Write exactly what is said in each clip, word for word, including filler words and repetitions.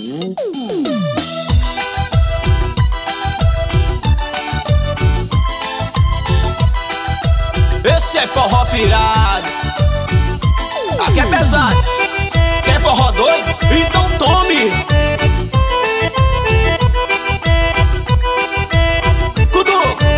Esse é forró pirado, aqui é pesado. Quer forró doido? Então tome. Kudu,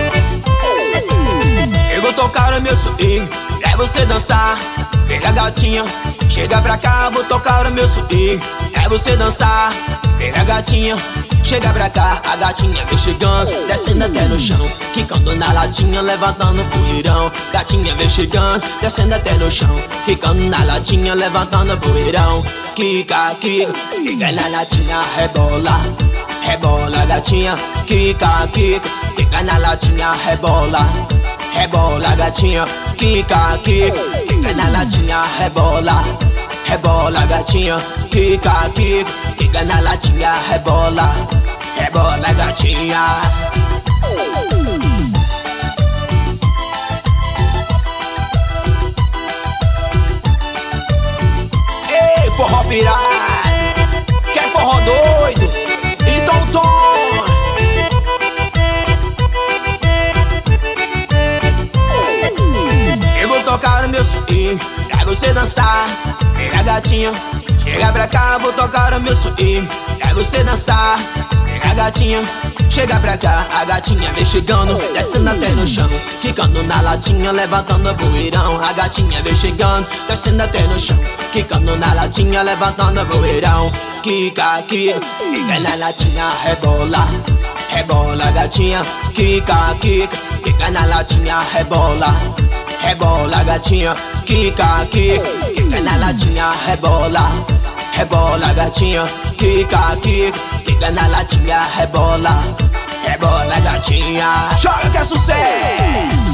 eu vou tocar o meu swing, é você dançar. Pega a gatinha, chega pra cá, vou tocar o meu swing, é você dançar. Pega a gatinha, chega pra cá, a gatinha vem chegando, descendo até no chão, quicando na latinha, levantando o poeirão. Gatinha vem chegando, descendo até no chão, quicando na latinha, levantando o poeirão. Quica, quica, quica na latinha, rebola, rebola gatinha. Quica, quica, quica na latinha, rebola, rebola gatinha. Quica, quica, quica na latinha, rebola, rebola gatinha. Quica, quica, quica na latinha, rebola, rebola gatinha. Ei, forró pirado, quer forró doido? Então toma. Eu vou tocar o meu swing, pra você dançar. Pega a gatinha, chega pra cá, vou tocar o meu swing, pra você dançar. Pega a gatinha, chega pra cá, a gatinha vem chegando, descendo até no chão, quicando na latinha, levantando o poeirão. A gatinha vem chegando, descendo até no chão, quicando na latinha, levantando o poeirão. Quica, quica, quica na latinha, rebola, rebola gatinha. Quica, quica, quica na latinha, rebola, rebola gatinha. Quica, quica, quica na latinha, rebola, rebola gatinha. Quica, quica, quica na latinha, rebola, rebola gatinha. Joga que é sucesso.